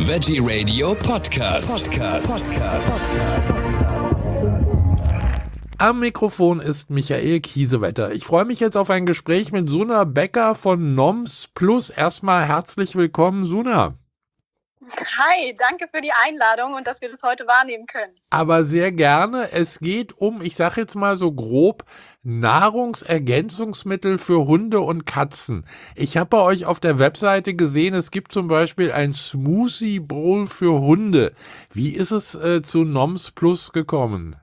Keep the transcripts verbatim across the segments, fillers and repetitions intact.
Veggie Radio Podcast. Podcast. Podcast. Am Mikrofon ist Michael Kiesewetter. Ich freue mich jetzt auf ein Gespräch mit Suna Becker von Noms Plus. Erstmal herzlich willkommen, Suna. Hi, danke für die Einladung und dass wir das heute wahrnehmen können. Aber sehr gerne. Es geht um, ich sage jetzt mal so grob, Nahrungsergänzungsmittel für Hunde und Katzen. Ich habe bei euch auf der Webseite gesehen, es gibt zum Beispiel ein Smoothie Bowl für Hunde. Wie ist es äh, zu Noms Plus gekommen?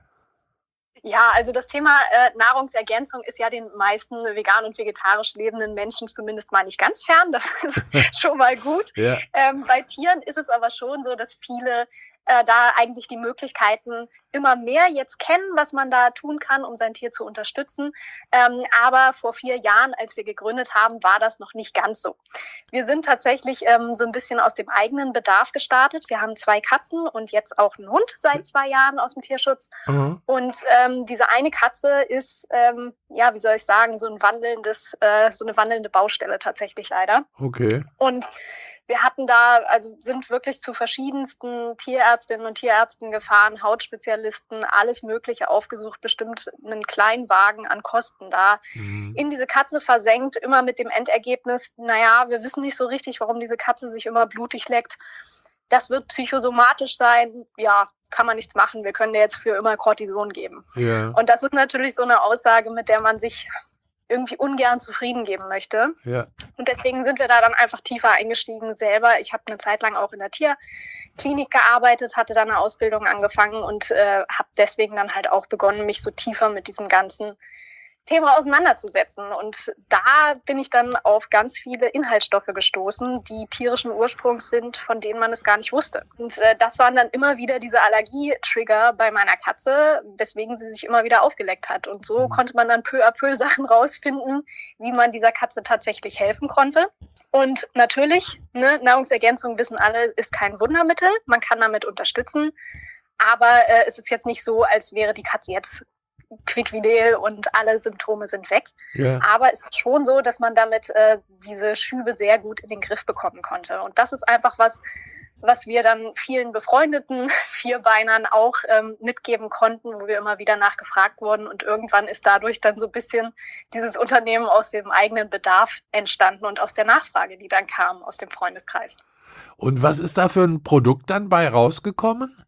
Ja, also das Thema äh, Nahrungsergänzung ist ja den meisten vegan und vegetarisch lebenden Menschen zumindest mal nicht ganz fern. Das ist schon mal gut. Ja. Ähm, bei Tieren ist es aber schon so, dass viele äh, da eigentlich die Möglichkeiten immer mehr jetzt kennen, was man da tun kann, um sein Tier zu unterstützen. Ähm, aber vor vier Jahren, als wir gegründet haben, war das noch nicht ganz so. Wir sind tatsächlich ähm, so ein bisschen aus dem eigenen Bedarf gestartet. Wir haben zwei Katzen und jetzt auch einen Hund seit zwei Jahren aus dem Tierschutz. Mhm. Und ähm, diese eine Katze ist, ähm, ja, wie soll ich sagen, so ein wandelndes, äh, so eine wandelnde Baustelle tatsächlich leider. Okay. Und wir hatten da, also sind wirklich zu verschiedensten Tierärztinnen und Tierärzten gefahren, Hautspezialisten, alles Mögliche aufgesucht, bestimmt einen kleinen Wagen an Kosten da, mhm. in diese Katze versenkt, immer mit dem Endergebnis, naja, wir wissen nicht so richtig, warum diese Katze sich immer blutig leckt. Das wird psychosomatisch sein, ja, kann man nichts machen, wir können dir jetzt für immer Cortison geben. Ja. Und das ist natürlich so eine Aussage, mit der man sich irgendwie ungern zufrieden geben möchte. Ja. Und deswegen sind wir da dann einfach tiefer eingestiegen selber. Ich habe eine Zeit lang auch in der Tierklinik gearbeitet, hatte da eine Ausbildung angefangen und äh, habe deswegen dann halt auch begonnen, mich so tiefer mit diesem ganzen Thema auseinanderzusetzen. Und da bin ich dann auf ganz viele Inhaltsstoffe gestoßen, die tierischen Ursprungs sind, von denen man es gar nicht wusste. Und äh, das waren dann immer wieder diese Allergietrigger bei meiner Katze, weswegen sie sich immer wieder aufgeleckt hat. Und so konnte man dann peu à peu Sachen rausfinden, wie man dieser Katze tatsächlich helfen konnte. Und natürlich, ne, Nahrungsergänzung, wissen alle, ist kein Wundermittel. Man kann damit unterstützen. Aber äh, es ist jetzt nicht so, als wäre die Katze jetzt quickvidel und alle Symptome sind weg. Ja. Aber es ist schon so, dass man damit äh, diese Schübe sehr gut in den Griff bekommen konnte. Und das ist einfach was, was wir dann vielen befreundeten Vierbeinern auch ähm, mitgeben konnten, wo wir immer wieder nachgefragt wurden. Und irgendwann ist dadurch dann so ein bisschen dieses Unternehmen aus dem eigenen Bedarf entstanden und aus der Nachfrage, die dann kam aus dem Freundeskreis. Und was ist da für ein Produkt dann bei rausgekommen?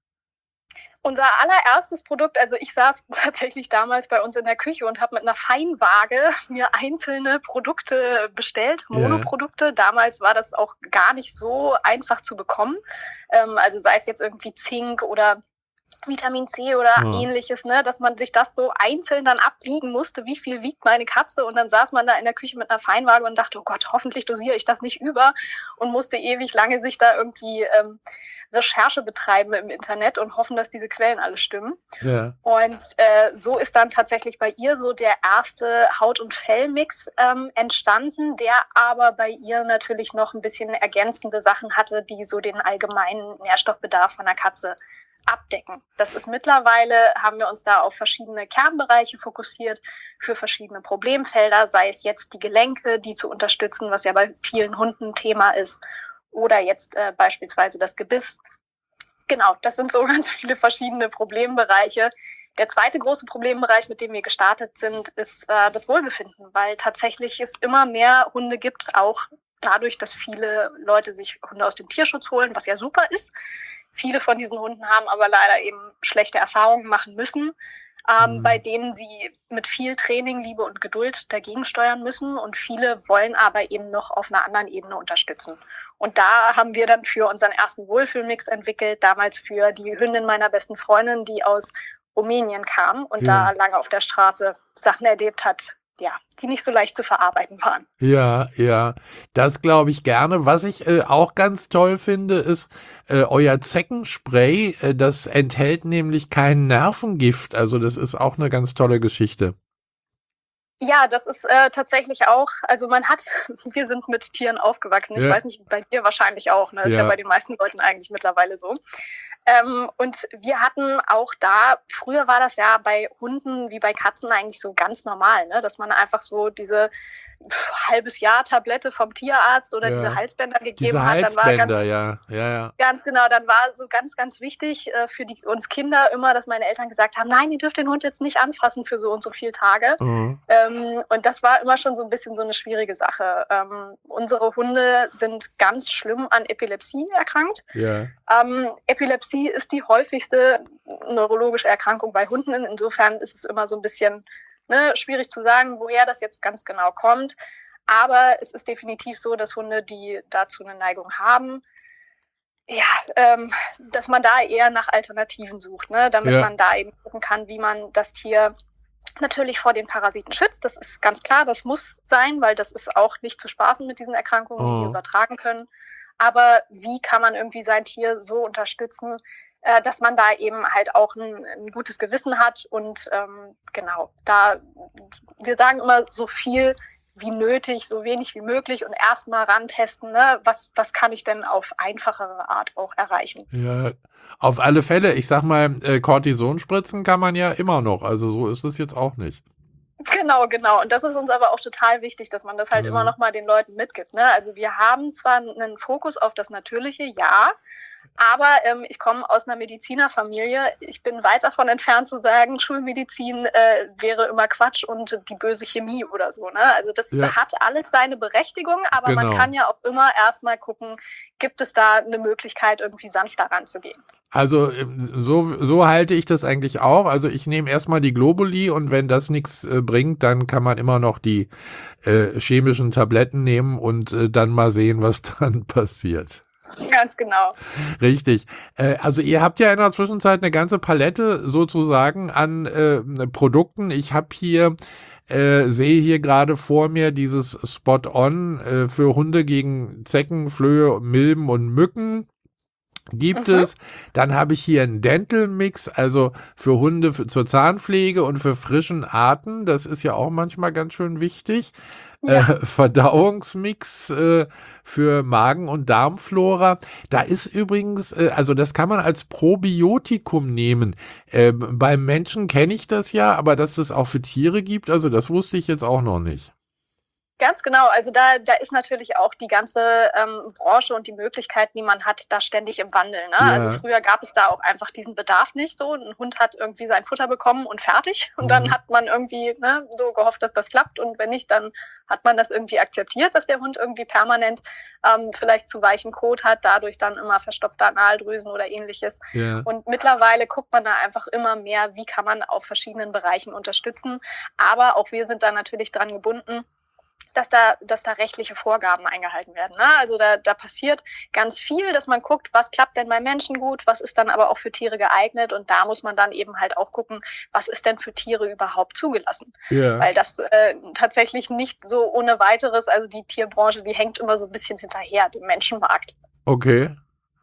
Unser allererstes Produkt, also ich saß tatsächlich damals bei uns in der Küche und habe mit einer Feinwaage mir einzelne Produkte bestellt, Monoprodukte. Yeah. Damals war das auch gar nicht so einfach zu bekommen. Ähm, also sei es jetzt irgendwie Zink oder Vitamin C oder ja. ähnliches, ne, dass man sich das so einzeln dann abwiegen musste, wie viel wiegt meine Katze, und dann saß man da in der Küche mit einer Feinwaage und dachte, oh Gott, hoffentlich dosiere ich das nicht über, und musste ewig lange sich da irgendwie ähm, Recherche betreiben im Internet und hoffen, dass diese Quellen alle stimmen. Ja. Und äh, so ist dann tatsächlich bei ihr so der erste Haut- und Fellmix ähm, entstanden, der aber bei ihr natürlich noch ein bisschen ergänzende Sachen hatte, die so den allgemeinen Nährstoffbedarf von der Katze abdecken. Das ist mittlerweile, haben wir uns da auf verschiedene Kernbereiche fokussiert für verschiedene Problemfelder, sei es jetzt die Gelenke, die zu unterstützen, was ja bei vielen Hunden Thema ist, oder jetzt äh, beispielsweise das Gebiss. Genau, das sind so ganz viele verschiedene Problembereiche. Der zweite große Problembereich, mit dem wir gestartet sind, ist äh, das Wohlbefinden, weil tatsächlich es immer mehr Hunde gibt, auch dadurch, dass viele Leute sich Hunde aus dem Tierschutz holen, was ja super ist. Viele von diesen Hunden haben aber leider eben schlechte Erfahrungen machen müssen, ähm, mhm. bei denen sie mit viel Training, Liebe und Geduld dagegen steuern müssen. Und viele wollen aber eben noch auf einer anderen Ebene unterstützen. Und da haben wir dann für unseren ersten Wohlfühlmix entwickelt, damals für die Hündin meiner besten Freundin, die aus Rumänien kam und ja. da lange auf der Straße Sachen erlebt hat, ja, die nicht so leicht zu verarbeiten waren. Ja, ja, das glaube ich gerne. Was ich äh, auch ganz toll finde, ist äh, euer Zeckenspray. Äh, das enthält nämlich kein Nervengift. Also das ist auch eine ganz tolle Geschichte. Ja, das ist äh, tatsächlich auch, also man hat, wir sind mit Tieren aufgewachsen. Ich Ja. weiß nicht, bei dir wahrscheinlich auch, ne? Ist ja, Ja. bei den meisten Leuten eigentlich mittlerweile so. Ähm, und wir hatten auch da, früher war das ja bei Hunden wie bei Katzen eigentlich so ganz normal, ne? Dass man einfach so diese pff, halbes Jahr Tablette vom Tierarzt oder diese Ja. Halsbänder Diese gegeben hat, dann war Halsbänder, ganz, ja, ja, ja. ganz genau, dann war so ganz, ganz wichtig äh, für die, uns Kinder immer, dass meine Eltern gesagt haben, nein, ihr dürft den Hund jetzt nicht anfassen für so und so viele Tage. Mhm. Ähm, und das war immer schon so ein bisschen so eine schwierige Sache. Ähm, unsere Hunde sind ganz schlimm an Epilepsie erkrankt. Ja. Ähm, Epilepsie ist die häufigste neurologische Erkrankung bei Hunden. Insofern ist es immer so ein bisschen ne, schwierig zu sagen, woher das jetzt ganz genau kommt. Aber es ist definitiv so, dass Hunde, die dazu eine Neigung haben, ja, ähm, dass man da eher nach Alternativen sucht, ne? Damit Ja. man da eben gucken kann, wie man das Tier natürlich vor den Parasiten schützt. Das ist ganz klar, das muss sein, weil das ist auch nicht zu spaßen mit diesen Erkrankungen, die wir Mhm. übertragen können. Aber wie kann man irgendwie sein Tier so unterstützen, äh, dass man da eben halt auch ein, ein gutes Gewissen hat und ähm, genau, da, wir sagen immer so viel wie nötig, so wenig wie möglich und erstmal rantesten, ne? was, was kann ich denn auf einfachere Art auch erreichen. Ja, auf alle Fälle. Ich sag mal, äh, Cortisonspritzen kann man ja immer noch. Also so ist es jetzt auch nicht. Genau, genau. Und das ist uns aber auch total wichtig, dass man das halt Mhm. immer noch mal den Leuten mitgibt. Ne? Also wir haben zwar einen Fokus auf das Natürliche, ja, aber ähm, ich komme aus einer Medizinerfamilie. Ich bin weit davon entfernt zu sagen, Schulmedizin äh, wäre immer Quatsch und die böse Chemie oder so. Ne? Also das Ja. hat alles seine Berechtigung, aber man Genau. kann ja auch immer erstmal gucken, gibt es da eine Möglichkeit, irgendwie sanfter ranzugehen. Also ähm, so, so halte ich das eigentlich auch. Also ich nehme erstmal die Globuli und wenn das nichts äh, bringt, dann kann man immer noch die äh, chemischen Tabletten nehmen und äh, dann mal sehen, was dann passiert. Ganz genau. Richtig. Äh, also ihr habt ja in der Zwischenzeit eine ganze Palette sozusagen an äh, Produkten. Ich habe hier, äh, sehe hier gerade vor mir dieses Spot-On äh, für Hunde gegen Zecken, Flöhe, Milben und Mücken. Gibt Mhm. es. Dann habe ich hier einen Dental Mix, also für Hunde für, zur Zahnpflege und für frischen Arten. Das ist ja auch manchmal ganz schön wichtig. Ja. Äh, Verdauungsmix äh, für Magen- und Darmflora. Da ist übrigens, äh, also das kann man als Probiotikum nehmen. Äh, beim Menschen kenne ich das ja, aber dass es auch für Tiere gibt, also das wusste ich jetzt auch noch nicht. Ganz genau, also da, da ist natürlich auch die ganze ähm, Branche und die Möglichkeiten, die man hat, da ständig im Wandel. Ne? Ja. Also früher gab es da auch einfach diesen Bedarf nicht so. Ein Hund hat irgendwie sein Futter bekommen und fertig. Und dann Mhm. hat man irgendwie ne, so gehofft, dass das klappt. Und wenn nicht, dann hat man das irgendwie akzeptiert, dass der Hund irgendwie permanent ähm, vielleicht zu weichen Kot hat, dadurch dann immer verstopfte Analdrüsen oder ähnliches. Ja. Und mittlerweile guckt man da einfach immer mehr, wie kann man auf verschiedenen Bereichen unterstützen. Aber auch wir sind da natürlich dran gebunden, dass da, dass da rechtliche Vorgaben eingehalten werden. Ne? Also da, da passiert ganz viel, dass man guckt, was klappt denn bei Menschen gut, was ist dann aber auch für Tiere geeignet und da muss man dann eben halt auch gucken, was ist denn für Tiere überhaupt zugelassen. Ja. Weil das äh, tatsächlich nicht so ohne weiteres, also die Tierbranche, die hängt immer so ein bisschen hinterher, dem Menschenmarkt. Okay.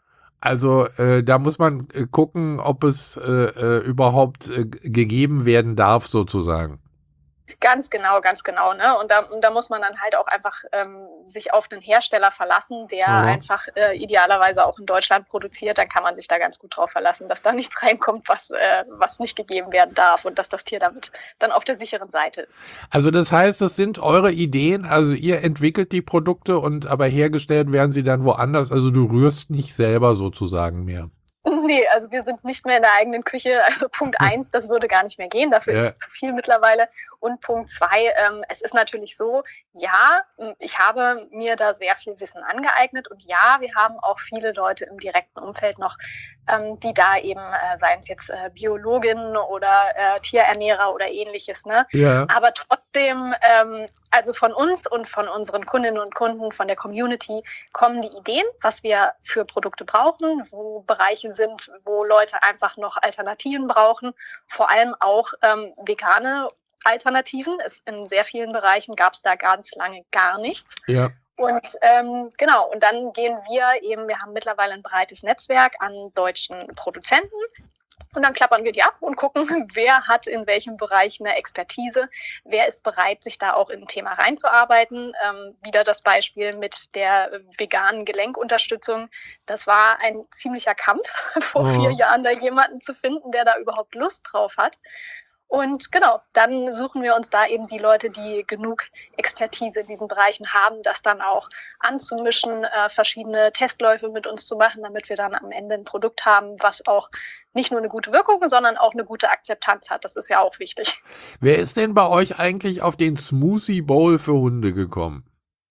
Also äh, da muss man äh, gucken, ob es äh, äh, überhaupt äh, g- gegeben werden darf, sozusagen. Ganz genau, ganz genau. Ne? Und, da, und da muss man dann halt auch einfach ähm, sich auf einen Hersteller verlassen, der Mhm. einfach äh, idealerweise auch in Deutschland produziert. Dann kann man sich da ganz gut drauf verlassen, dass da nichts reinkommt, was, äh, was nicht gegeben werden darf und dass das Tier damit dann auf der sicheren Seite ist. Also das heißt, das sind eure Ideen, also ihr entwickelt die Produkte und aber hergestellt werden sie dann woanders. Also du rührst nicht selber sozusagen mehr. Nee, also wir sind nicht mehr in der eigenen Küche. Also Punkt eins, das würde gar nicht mehr gehen. Dafür Ja. ist es zu viel mittlerweile. Und Punkt zwei, ähm, es ist natürlich so, ja, ich habe mir da sehr viel Wissen angeeignet. Und ja, wir haben auch viele Leute im direkten Umfeld noch, ähm, die da eben, äh, seien es jetzt äh, Biologinnen oder äh, Tierernährer oder ähnliches, ne? Ja. Aber trotzdem, ähm, also von uns und von unseren Kundinnen und Kunden, von der Community kommen die Ideen, was wir für Produkte brauchen, wo Bereiche sind, wo Leute einfach noch Alternativen brauchen, vor allem auch ähm, vegane Alternativen. Es, in sehr vielen Bereichen gab es da ganz lange gar nichts. Ja. Und ähm, genau, und dann gehen wir eben, wir haben mittlerweile ein breites Netzwerk an deutschen Produzenten. Und dann klappern wir die ab und gucken, wer hat in welchem Bereich eine Expertise, wer ist bereit, sich da auch in ein Thema reinzuarbeiten. Ähm, wieder das Beispiel mit der veganen Gelenkunterstützung. Das war ein ziemlicher Kampf, vor Mhm. vier Jahren da jemanden zu finden, der da überhaupt Lust drauf hat. Und genau, dann suchen wir uns da eben die Leute, die genug Expertise in diesen Bereichen haben, das dann auch anzumischen, äh, verschiedene Testläufe mit uns zu machen, damit wir dann am Ende ein Produkt haben, was auch nicht nur eine gute Wirkung, sondern auch eine gute Akzeptanz hat. Das ist ja auch wichtig. Wer ist denn bei euch eigentlich auf den Smoothie Bowl für Hunde gekommen?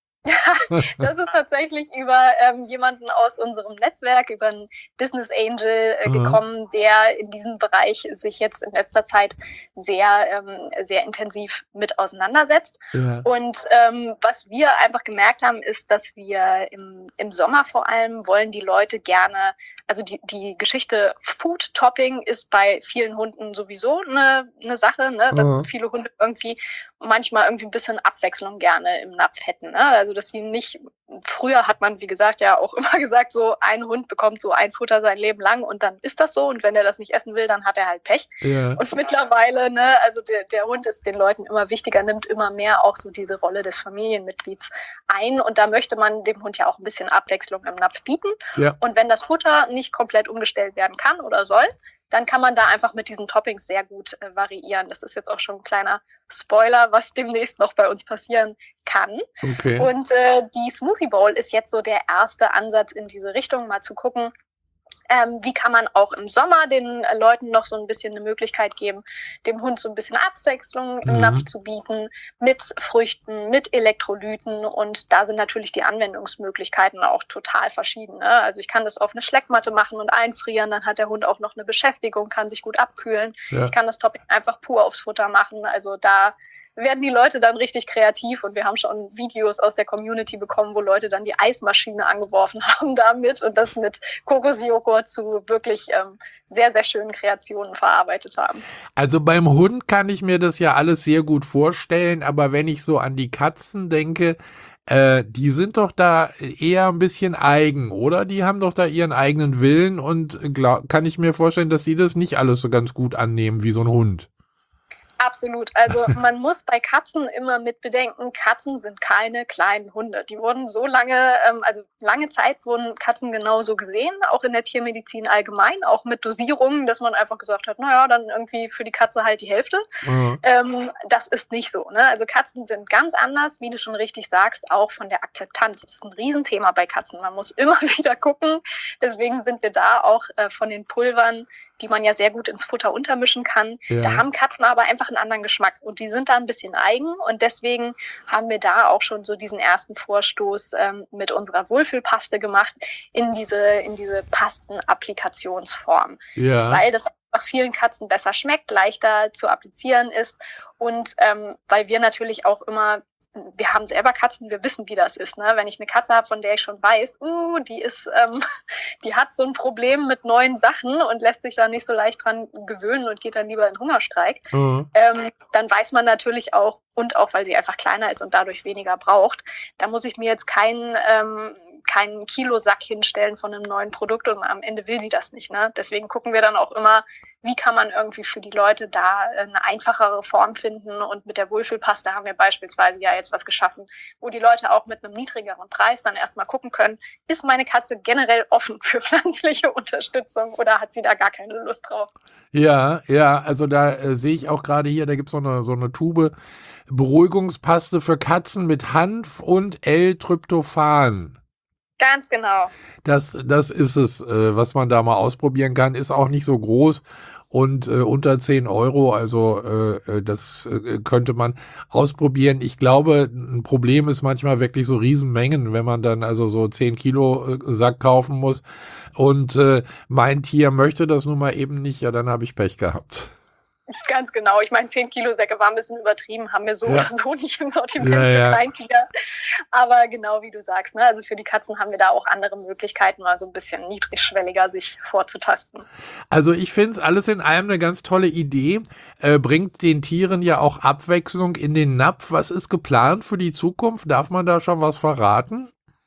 Das ist tatsächlich über ähm, jemanden aus unserem Netzwerk, über einen Business Angel äh, gekommen, der in diesem Bereich sich jetzt in letzter Zeit sehr, ähm, sehr intensiv mit auseinandersetzt. Ja. Und ähm, was wir einfach gemerkt haben, ist, dass wir im, im Sommer vor allem wollen die Leute gerne, also die, die Geschichte Food Topping ist bei vielen Hunden sowieso eine, eine Sache, ne? Dass Mhm. viele Hunde irgendwie manchmal irgendwie ein bisschen Abwechslung gerne im Napf hätten, ne? Also dass sie nicht, früher hat man, wie gesagt, ja auch immer gesagt, so ein Hund bekommt so ein Futter sein Leben lang und dann ist das so und wenn er das nicht essen will, dann hat er halt Pech. Ja. Und mittlerweile, ne, also der, der Hund ist den Leuten immer wichtiger, nimmt immer mehr auch so diese Rolle des Familienmitglieds ein und da möchte man dem Hund ja auch ein bisschen Abwechslung im Napf bieten. Ja. Und wenn das Futter nicht komplett umgestellt werden kann oder soll, dann kann man da einfach mit diesen Toppings sehr gut äh, variieren. Das ist jetzt auch schon ein kleiner Spoiler, was demnächst noch bei uns passieren kann. Okay. Und äh, die Smoothie Bowl ist jetzt so der erste Ansatz in diese Richtung, mal zu gucken, ähm, wie kann man auch im Sommer den äh, Leuten noch so ein bisschen eine Möglichkeit geben, dem Hund so ein bisschen Abwechslung im Mhm. Napf zu bieten, mit Früchten, mit Elektrolyten. Und da sind natürlich die Anwendungsmöglichkeiten auch total verschieden. Ne? Also ich kann das auf eine Schleckmatte machen und einfrieren, dann hat der Hund auch noch eine Beschäftigung, kann sich gut abkühlen. Ja. Ich kann das Topping einfach pur aufs Futter machen. Also da werden die Leute dann richtig kreativ und wir haben schon Videos aus der Community bekommen, wo Leute dann die Eismaschine angeworfen haben damit und das mit Kokosjoghurt zu wirklich ähm, sehr, sehr schönen Kreationen verarbeitet haben. Also beim Hund kann ich mir das ja alles sehr gut vorstellen, aber wenn ich so an die Katzen denke, äh, die sind doch da eher ein bisschen eigen, oder? Die haben doch da ihren eigenen Willen und glaub, kann ich mir vorstellen, dass die das nicht alles so ganz gut annehmen wie so ein Hund. Absolut. Also man muss bei Katzen immer mit bedenken, Katzen sind keine kleinen Hunde. Die wurden so lange, ähm, also lange Zeit wurden Katzen genauso gesehen, auch in der Tiermedizin allgemein, auch mit Dosierungen, dass man einfach gesagt hat, naja, dann irgendwie für die Katze halt die Hälfte. Mhm. Ähm, das ist nicht so. Ne? Also Katzen sind ganz anders, wie du schon richtig sagst, auch von der Akzeptanz. Das ist ein Riesenthema bei Katzen. Man muss immer wieder gucken. Deswegen sind wir da auch äh, von den Pulvern, die man ja sehr gut ins Futter untermischen kann. Ja. Da haben Katzen aber einfach einen anderen Geschmack und die sind da ein bisschen eigen und deswegen haben wir da auch schon so diesen ersten Vorstoß ähm, mit unserer Wohlfühlpaste gemacht in diese, in diese Pasten-Applikationsform. Ja. Weil das einfach vielen Katzen besser schmeckt, leichter zu applizieren ist und ähm, weil wir natürlich auch immer, wir haben selber Katzen, wir wissen, wie das ist. Ne? Wenn ich eine Katze habe, von der ich schon weiß, uh, die ist, ähm, die hat so ein Problem mit neuen Sachen und lässt sich da nicht so leicht dran gewöhnen und geht dann lieber in Hungerstreik, Mhm. ähm, dann weiß man natürlich auch, und auch weil sie einfach kleiner ist und dadurch weniger braucht, da muss ich mir jetzt keinen ähm, keinen Kilosack hinstellen von einem neuen Produkt und am Ende will sie das nicht. Ne? Deswegen gucken wir dann auch immer, wie kann man irgendwie für die Leute da eine einfachere Form finden und mit der Wohlfühlpaste haben wir beispielsweise ja jetzt was geschaffen, wo die Leute auch mit einem niedrigeren Preis dann erstmal gucken können, ist meine Katze generell offen für pflanzliche Unterstützung oder hat sie da gar keine Lust drauf? Ja, ja, also da äh, sehe ich auch gerade hier, da gibt es so eine, so eine Tube Beruhigungspaste für Katzen mit Hanf und L-Tryptophan. Ganz genau. Das, das ist es, äh, was man da mal ausprobieren kann. Ist auch nicht so groß und äh, unter zehn Euro. Also äh, äh, das äh, könnte man ausprobieren. Ich glaube, ein Problem ist manchmal wirklich so Riesenmengen, wenn man dann also so zehn Kilo äh, Sack kaufen muss. Und äh, mein Tier möchte das nun mal eben nicht. Ja, dann habe ich Pech gehabt. Ganz genau. Ich meine, zehn Kilo Säcke war ein bisschen übertrieben, haben wir so Ja. oder so nicht im Sortiment Ja, für ja. Kleintier. Aber genau wie du sagst, ne? Also für die Katzen haben wir da auch andere Möglichkeiten, mal so ein bisschen niedrigschwelliger sich vorzutasten. Also ich finde es alles in allem eine ganz tolle Idee. Äh, bringt den Tieren ja auch Abwechslung in den Napf. Was ist geplant für die Zukunft? Darf man da schon was verraten?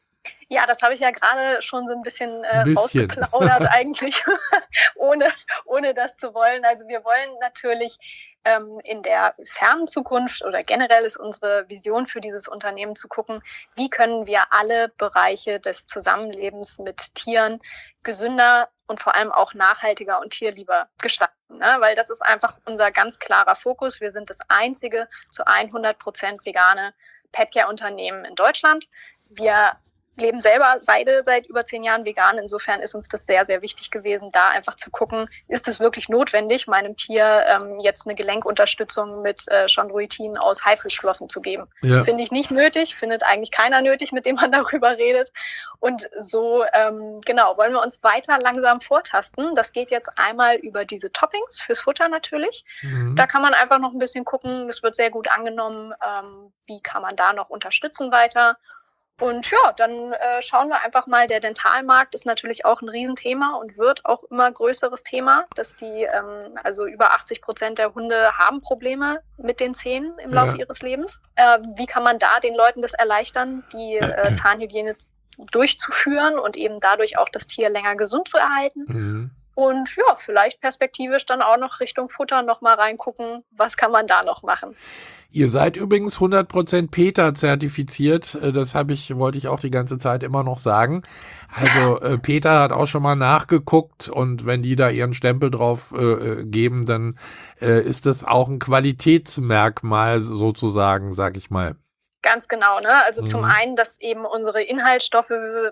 Ja, das habe ich ja gerade schon so ein bisschen, äh, Ein bisschen. rausgeplaudert eigentlich, ohne, ohne das zu wollen. Also wir wollen natürlich ähm, in der fernen Zukunft oder generell ist unsere Vision für dieses Unternehmen zu gucken, wie können wir alle Bereiche des Zusammenlebens mit Tieren gesünder und vor allem auch nachhaltiger und tierlieber gestalten. Ne? Weil das ist einfach unser ganz klarer Fokus. Wir sind das einzige zu hundert Prozent vegane Petcare-Unternehmen in Deutschland. Wir leben selber beide seit über zehn Jahren vegan. Insofern ist uns das sehr, sehr wichtig gewesen, da einfach zu gucken, ist es wirklich notwendig, meinem Tier ähm, jetzt eine Gelenkunterstützung mit äh, Chondroitin aus Haifischflossen zu geben. Ja. Finde ich nicht nötig, findet eigentlich keiner nötig, mit dem man darüber redet. Und so, ähm, genau, wollen wir uns weiter langsam vortasten. Das geht jetzt einmal über diese Toppings fürs Futter natürlich. Mhm. Da kann man einfach noch ein bisschen gucken. Das wird sehr gut angenommen. Ähm, wie kann man da noch unterstützen weiter? Und ja, dann äh, schauen wir einfach mal, der Dentalmarkt ist natürlich auch ein Riesenthema und wird auch immer größeres Thema, dass die, ähm, also über achtzig Prozent der Hunde haben Probleme mit den Zähnen im Laufe ja. ihres Lebens. Äh, wie kann man da den Leuten das erleichtern, die äh, Zahnhygiene durchzuführen und eben dadurch auch das Tier länger gesund zu erhalten? Mhm. Und ja, vielleicht perspektivisch dann auch noch Richtung Futter noch mal reingucken, was kann man da noch machen. Ihr seid übrigens hundert Prozent PETA zertifiziert, das habe ich, wollte ich auch die ganze Zeit immer noch sagen. Also äh, PETA hat auch schon mal nachgeguckt und wenn die da ihren Stempel drauf äh, geben, dann äh, ist das auch ein Qualitätsmerkmal sozusagen, sag ich mal. Ganz genau, ne? Also mhm. zum einen, dass eben unsere Inhaltsstoffe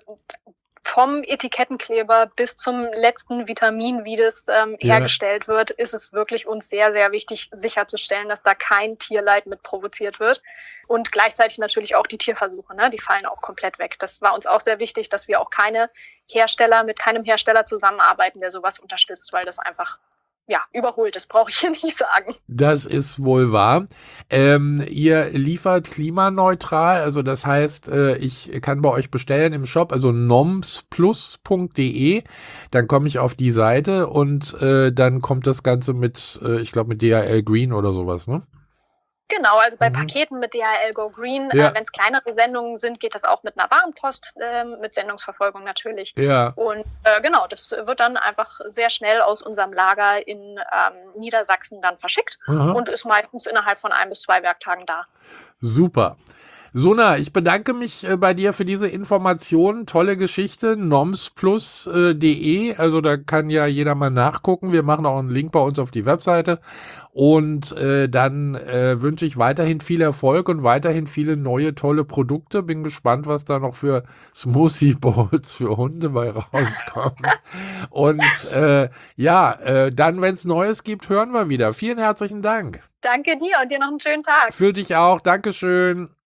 vom Etikettenkleber bis zum letzten Vitamin, wie das ähm, ja. hergestellt wird, ist es wirklich uns sehr, sehr wichtig, sicherzustellen, dass da kein Tierleid mit provoziert wird. Und gleichzeitig natürlich auch die Tierversuche, ne? Die fallen auch komplett weg. Das war uns auch sehr wichtig, dass wir auch keine Hersteller, mit keinem Hersteller zusammenarbeiten, der sowas unterstützt, weil das einfach ja, überholt, das brauche ich hier nicht sagen. Das ist wohl wahr. Ähm, ihr liefert klimaneutral, also das heißt, äh, ich kann bei euch bestellen im Shop, also nomsplus punkt de, dann komme ich auf die Seite und äh, dann kommt das Ganze mit, äh, ich glaube mit D H L Green oder sowas, ne? Genau, also bei mhm. Paketen mit D H L Go Green, ja. äh, wenn es kleinere Sendungen sind, geht das auch mit einer Warenpost, äh, mit Sendungsverfolgung natürlich. Ja. Und äh, genau, das wird dann einfach sehr schnell aus unserem Lager in ähm, Niedersachsen dann verschickt Aha. und ist meistens innerhalb von ein bis zwei Werktagen da. Super. Sona, ich bedanke mich äh, bei dir für diese Informationen. Tolle Geschichte, nomsplus punkt de, also da kann ja jeder mal nachgucken. Wir machen auch einen Link bei uns auf die Webseite. Und äh, dann äh, wünsche ich weiterhin viel Erfolg und weiterhin viele neue, tolle Produkte. Bin gespannt, was da noch für Smoothie Bowls für Hunde bei rauskommt. Und äh, ja, äh, dann, wenn es Neues gibt, hören wir wieder. Vielen herzlichen Dank. Danke dir und dir noch einen schönen Tag. Für dich auch. Dankeschön.